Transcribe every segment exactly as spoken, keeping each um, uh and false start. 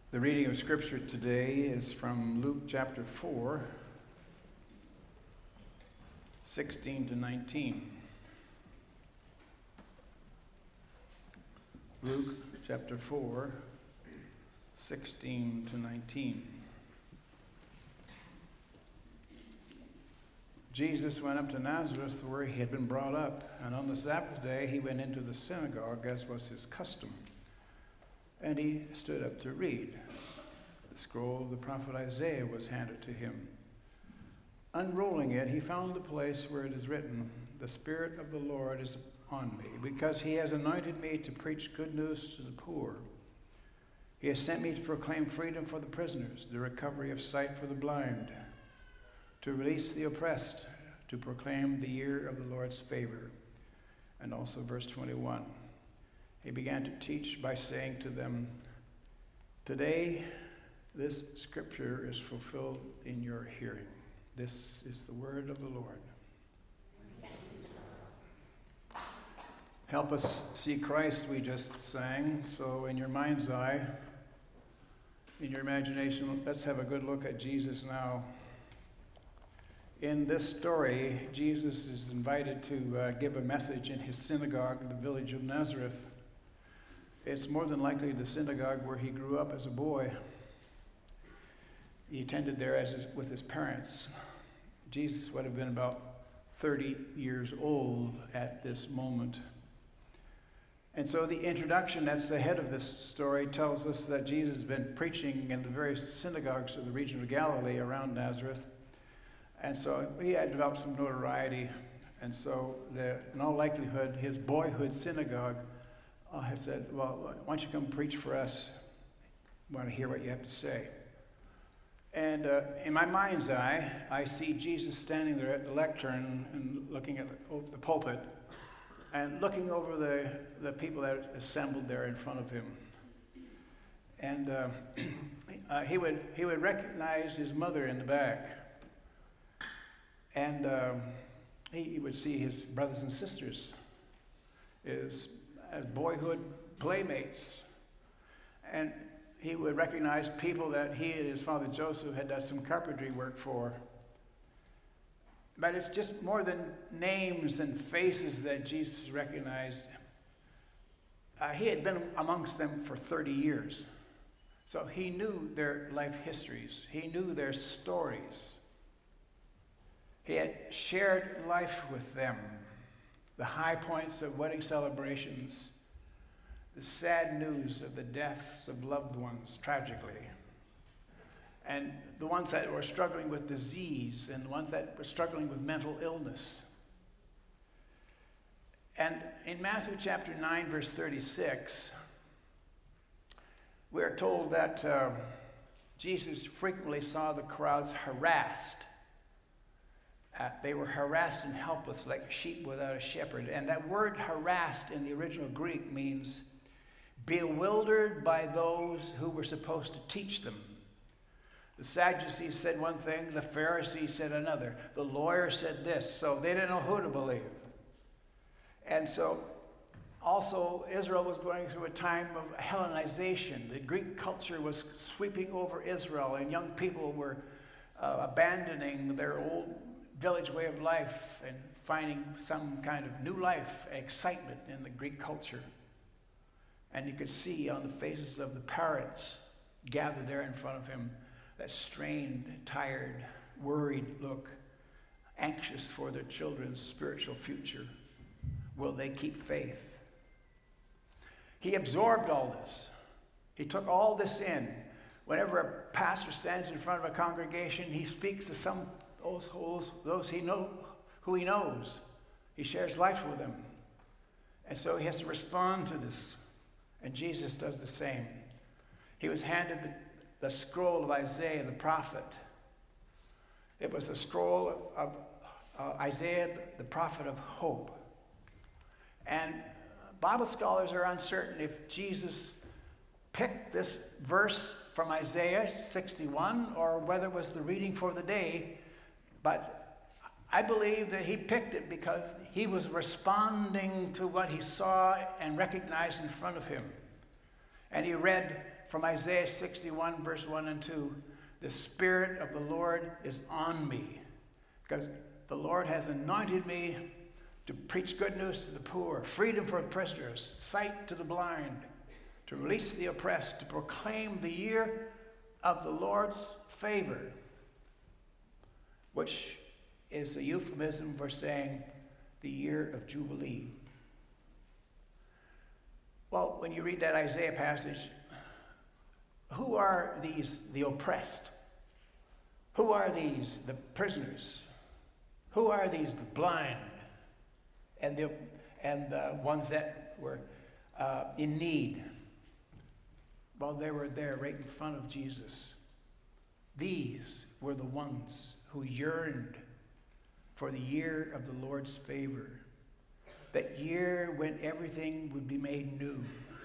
The reading of Scripture today is from Luke chapter four, sixteen to nineteen. Luke chapter four, sixteen to nineteen. Jesus went up to Nazareth where he had been brought up, and on the Sabbath day he went into the synagogue as was his custom. And he stood up to read. The scroll of the prophet Isaiah was handed to him. Unrolling it, he found the place where it is written, "The Spirit of the Lord is on me, because he has anointed me to preach good news to the poor. He has sent me to proclaim freedom for the prisoners, the recovery of sight for the blind, to release the oppressed, to proclaim the year of the Lord's favor." And also verse twenty-one. He began to teach by saying to them, "Today this scripture is fulfilled in your hearing." This is the word of the Lord. Help us see Christ, we just sang. So in your mind's eye, in your imagination, let's have a good look at Jesus now. In this story, Jesus is invited to uh, give a message in his synagogue in the village of Nazareth. It's more than likely the synagogue where he grew up as a boy. He attended there as his, with his parents. Jesus would have been about thirty years old at this moment. And so the introduction that's ahead of this story tells us that Jesus has been preaching in the various synagogues of the region of Galilee around Nazareth. And so he had developed some notoriety. And so the, in all likelihood, his boyhood synagogue uh, has said, "Well, why don't you come preach for us? We want to hear what you have to say." And uh, in my mind's eye, I see Jesus standing there at the lectern and looking at the, over the pulpit and looking over the, the people that assembled there in front of him. And uh, uh, he would he would recognize his mother in the back. And uh, he, he would see his brothers and sisters as, as boyhood playmates. And he would recognize people that he and his father Joseph had done some carpentry work for. But it's just more than names and faces that Jesus recognized. Uh, he had been amongst them for thirty years. So he knew their life histories. He knew their stories. He had shared life with them, the high points of wedding celebrations, the sad news of the deaths of loved ones, tragically, and the ones that were struggling with disease and the ones that were struggling with mental illness. And in Matthew chapter nine, verse thirty-six, we are told that uh, Jesus frequently saw the crowds harassed. Uh, they were harassed and helpless like sheep without a shepherd. And that word harassed in the original Greek means bewildered by those who were supposed to teach them. The Sadducees said one thing, the Pharisees said another. The lawyer said this, so they didn't know who to believe. And so also Israel was going through a time of Hellenization. The Greek culture was sweeping over Israel, and young people were uh, abandoning their old village way of life and finding some kind of new life, excitement in the Greek culture. And you could see on the faces of the parents gathered there in front of him that strained, tired, worried look, anxious for their children's spiritual future. Will they keep faith? He absorbed all this. He took all this in. Whenever a pastor stands in front of a congregation, he speaks to some Those, those, those he know, who he knows. He shares life with them. And so he has to respond to this. And Jesus does the same. He was handed the, the scroll of Isaiah, the prophet. It was the scroll of, of uh, Isaiah, the prophet of hope. And Bible scholars are uncertain if Jesus picked this verse from Isaiah sixty-one or whether it was the reading for the day. But I believe that he picked it because he was responding to what he saw and recognized in front of him. And he read from Isaiah sixty-one, verse one and two, the Spirit of the Lord is on me, because the Lord has anointed me to preach good news to the poor, freedom for prisoners, sight to the blind, to release the oppressed, to proclaim the year of the Lord's favor, which is a euphemism for saying the year of Jubilee. Well, when you read that Isaiah passage, who are these, the oppressed? Who are these, the prisoners? Who are these, the blind? And the, and the ones that were uh, in need? Well, they were there right in front of Jesus. These were the ones who yearned for the year of the Lord's favor. That year when everything would be made new.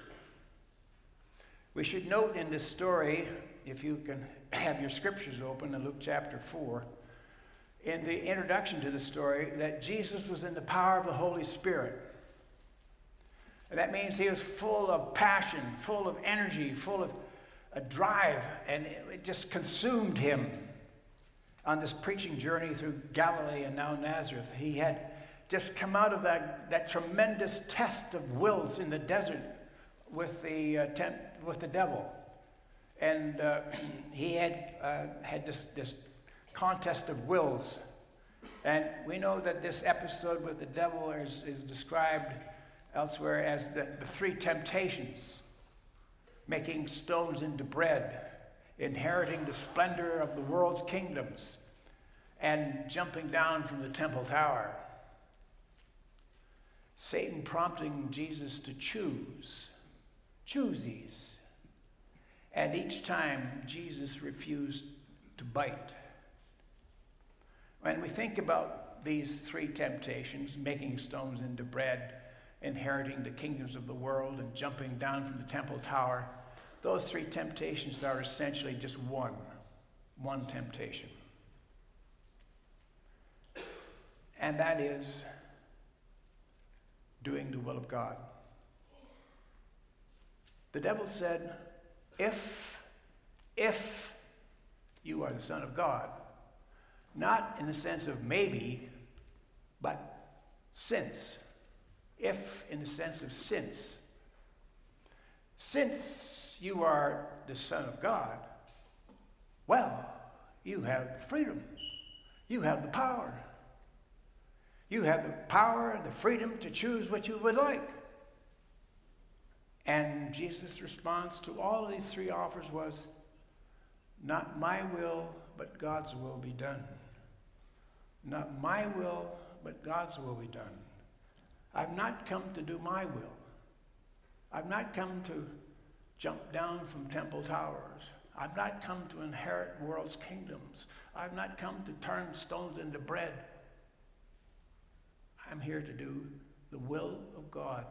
We should note in this story, if you can have your scriptures open in Luke chapter four, in the introduction to the story, that Jesus was in the power of the Holy Spirit. And that means he was full of passion, full of energy, full of a drive, and it just consumed him on this preaching journey through Galilee and now Nazareth. He had just come out of that, that tremendous test of wills in the desert with the, uh, temp, with the devil. And uh, he had, uh, had this, this contest of wills. And we know that this episode with the devil is, is described elsewhere as the, the three temptations: making stones into bread, inheriting the splendor of the world's kingdoms, and jumping down from the temple tower. Satan prompting Jesus to choose. Choose these. And each time, Jesus refused to bite. When we think about these three temptations, making stones into bread, inheriting the kingdoms of the world, and jumping down from the temple tower, those three temptations are essentially just one, one temptation. And that is doing the will of God. The devil said, if, if you are the Son of God, not in the sense of maybe, but since. If in the sense of since. Since you are the Son of God, well, you have the freedom. You have the power. You have the power and the freedom to choose what you would like. And Jesus' response to all of these three offers was, not my will, but God's will be done. Not my will, but God's will be done. I've not come to do my will. I've not come to jump down from temple towers. I've not come to inherit the world's kingdoms. I've not come to turn stones into bread. I'm here to do the will of God.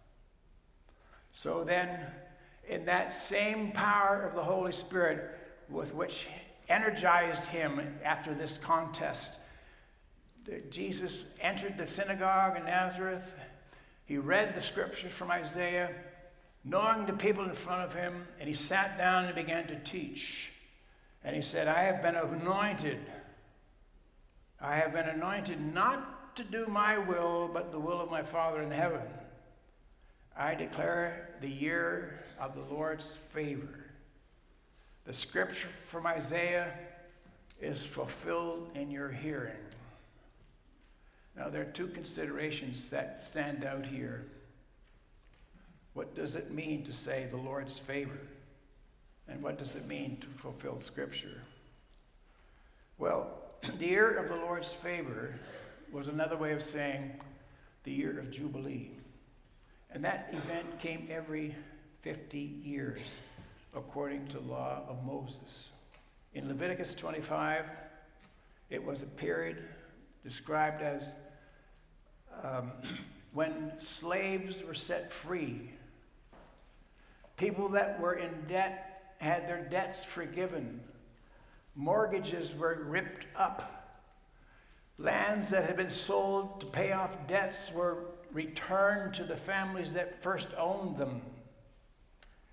So then, in that same power of the Holy Spirit with which energized him after this contest, Jesus entered the synagogue in Nazareth. He read the scriptures from Isaiah, knowing the people in front of him, and he sat down and began to teach. And he said, I have been anointed. I have been anointed not to do my will, but the will of my Father in heaven. I declare the year of the Lord's favor. The scripture from Isaiah is fulfilled in your hearing. Now, there are two considerations that stand out here. What does it mean to say the Lord's favor? And what does it mean to fulfill Scripture? Well, the year of the Lord's favor was another way of saying the year of Jubilee. And that event came every fifty years, according to the law of Moses. In Leviticus twenty-five, it was a period described as um, when slaves were set free. People that were in debt had their debts forgiven. Mortgages were ripped up. Lands that had been sold to pay off debts were returned to the families that first owned them.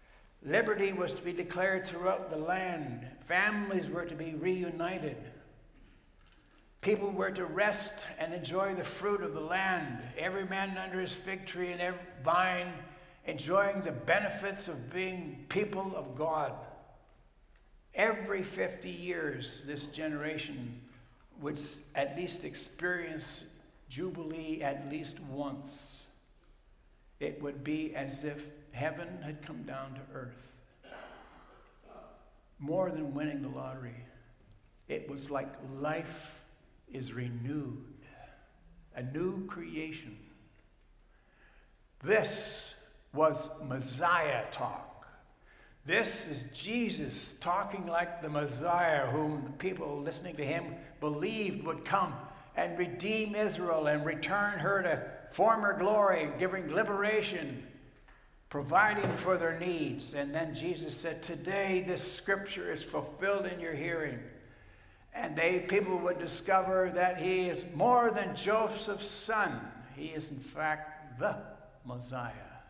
Liberty was to be declared throughout the land. Families were to be reunited. People were to rest and enjoy the fruit of the land. Every man under his fig tree and every vine, enjoying the benefits of being people of God. Every fifty years, this generation would at least experience Jubilee at least once. It would be as if heaven had come down to earth. More than winning the lottery, it was like life is renewed, a new creation. This was Messiah talk. This is Jesus talking like the Messiah whom the people listening to him believed would come and redeem Israel and return her to former glory, giving liberation, providing for their needs. And then Jesus said, today this scripture is fulfilled in your hearing. And they, people would discover that he is more than Joseph's son. He is in fact the Messiah.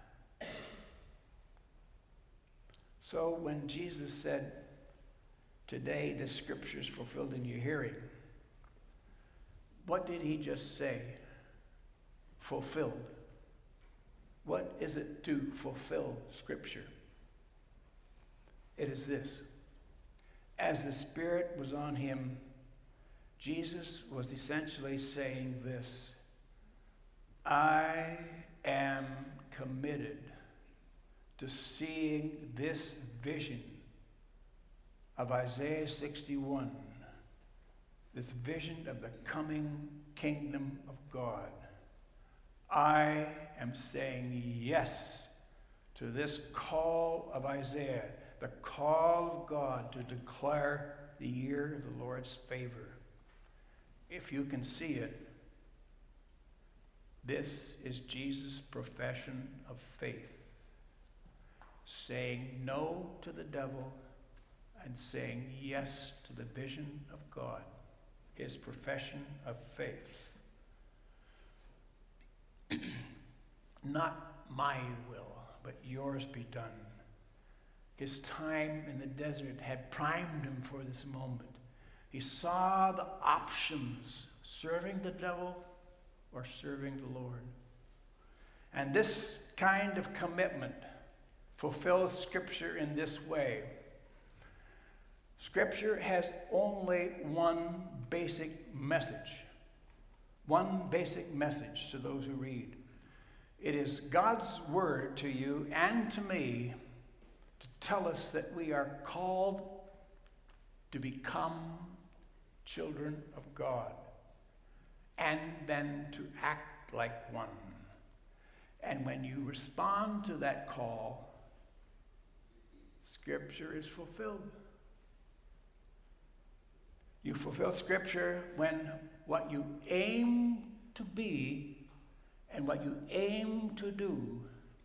So when Jesus said, today the scripture is fulfilled in your hearing, what did he just say? Fulfilled. What is it to fulfill scripture? It is this. As the Spirit was on him, Jesus was essentially saying this: I am committed to seeing this vision of Isaiah sixty-one, this vision of the coming kingdom of God. I am saying yes to this call of Isaiah, the call of God to declare the year of the Lord's favor. If you can see it, this is Jesus' profession of faith, saying no to the devil and saying yes to the vision of God, his profession of faith. Not my will, but yours be done. His time in the desert had primed him for this moment. He saw the options, serving the devil or serving the Lord. And this kind of commitment fulfills Scripture in this way. Scripture has only one basic message. One basic message to those who read. It is God's word to you and to me to tell us that we are called to become children of God and then to act like one. And when you respond to that call, Scripture is fulfilled. You fulfill Scripture when what you aim to be and what you aim to do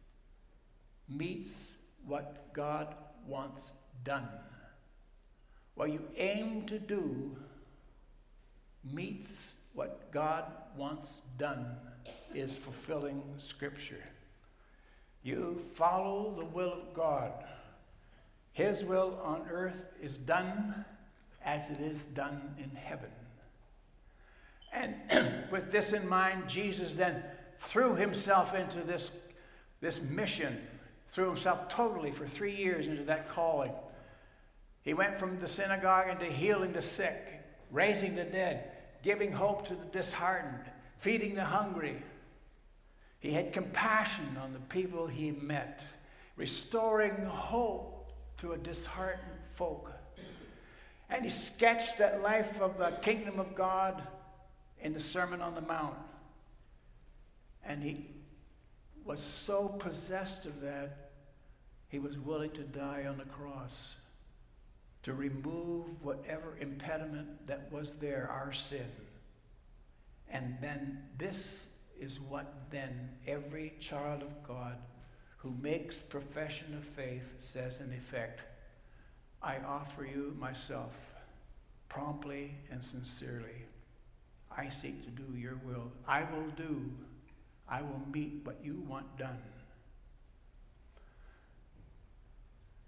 meets what God wants done. What you aim to do meets what God wants done is fulfilling Scripture. You follow the will of God. His will on earth is done as it is done in heaven. And with this in mind, Jesus then threw himself into this, this mission, threw himself totally for three years into that calling. He went from the synagogue into healing the sick, raising the dead, giving hope to the disheartened, feeding the hungry. He had compassion on the people he met, restoring hope to a disheartened folk. And he sketched that life of the kingdom of God in the Sermon on the Mount. And he was so possessed of that, he was willing to die on the cross to remove whatever impediment that was there, our sin. And then this is what then every child of God who makes profession of faith says in effect: I offer you myself promptly and sincerely. I seek to do your will. I will do. I will meet what you want done.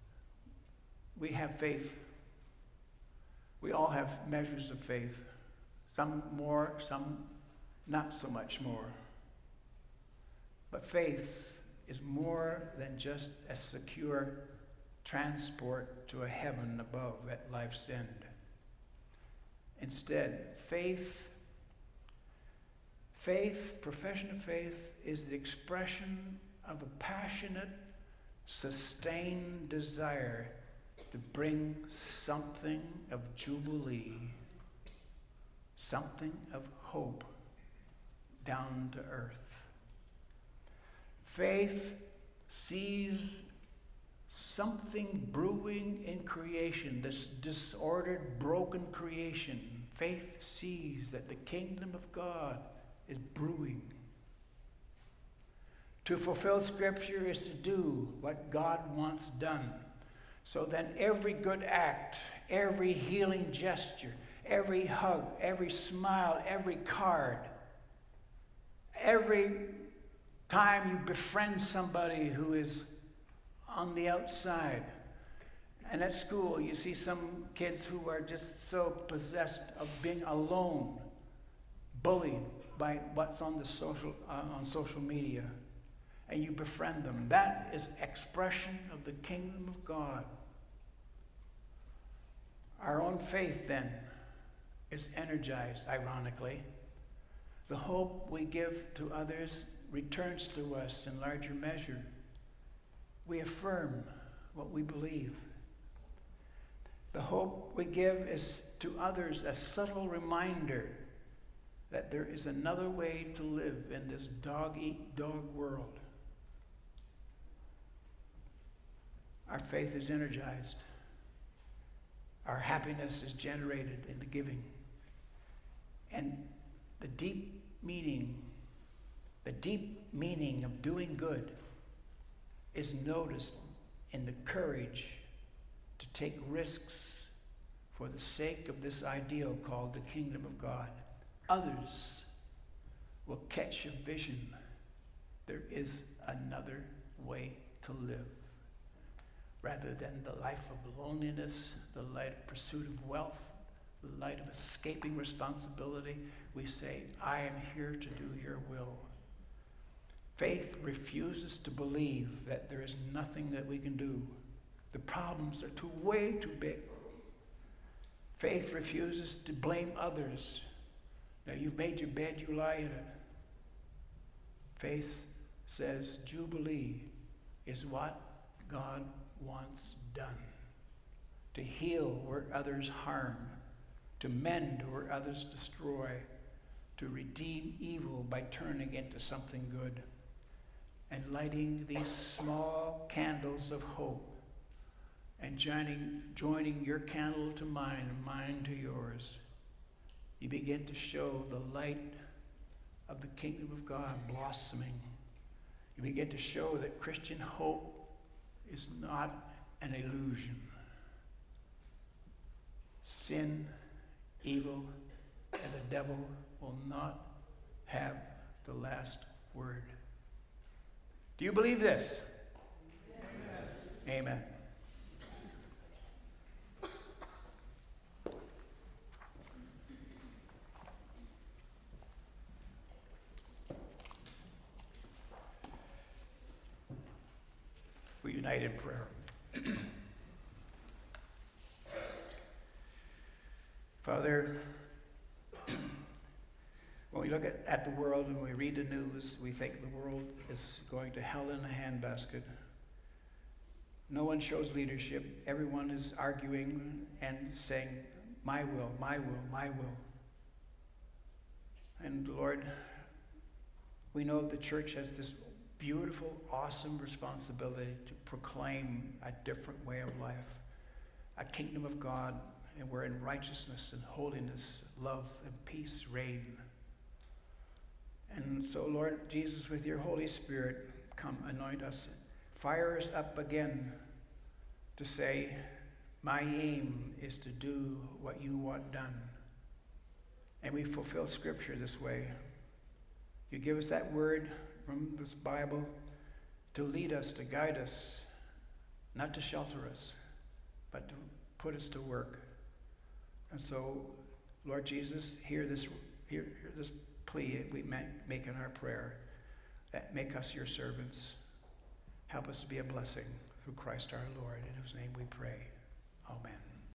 we have faith. We all have measures of faith. Some more, some not so much more. But faith is more than just a secure transport to a heaven above at life's end. Instead, faith, faith, profession of faith, is the expression of a passionate, sustained desire to bring something of jubilee, something of hope down to earth. Faith sees something brewing in creation, this disordered, broken creation. Faith sees that the kingdom of God is brewing. To fulfill Scripture is to do what God wants done. So then every good act, every healing gesture, every hug, every smile, every card, every time you befriend somebody who is on the outside. And at school, you see some kids who are just so possessed of being alone, bullied by what's on the social uh, on social media, and you befriend them. That is expression of the kingdom of God. Our own faith, then, is energized, ironically. The hope we give to others returns to us in larger measure. We affirm what we believe. The hope we give is to others a subtle reminder that there is another way to live in this dog-eat-dog world. Our faith is energized. Our happiness is generated in the giving. And the deep meaning, the deep meaning of doing good is noticed in the courage to take risks for the sake of this ideal called the kingdom of God. Others will catch a vision. There is another way to live. Rather than the life of loneliness, the light of pursuit of wealth, the light of escaping responsibility, we say, I am here to do your will. Faith refuses to believe that there is nothing that we can do. The problems are too way too big. Faith refuses to blame others. Now you've made your bed, you lie in it. Faith says Jubilee is what God wants done. To heal where others harm, to mend where others destroy, to redeem evil by turning into something good, and lighting these small candles of hope and joining, joining your candle to mine and mine to yours. You begin to show the light of the kingdom of God blossoming. You begin to show that Christian hope is not an illusion. Sin, evil, and the devil will not have the last word. Do you believe this? Yes. Amen. We unite in prayer. Father, when we look at, at the world and we read the news, we think the world is going to hell in a handbasket. No one shows leadership. Everyone is arguing and saying, my will, my will, my will. And Lord, we know the church has this beautiful, awesome responsibility to proclaim a different way of life, a kingdom of God, and where in righteousness and holiness, love and peace reign. And so, Lord Jesus, with your Holy Spirit, come anoint us. Fire us up again to say, my aim is to do what you want done. And we fulfill Scripture this way. You give us that word from this Bible to lead us, to guide us, not to shelter us, but to put us to work. And so, Lord Jesus, hear this, hear, hear this plea we make, make in our prayer, that make us your servants. Help us to be a blessing through Christ our Lord, in whose name we pray. Amen.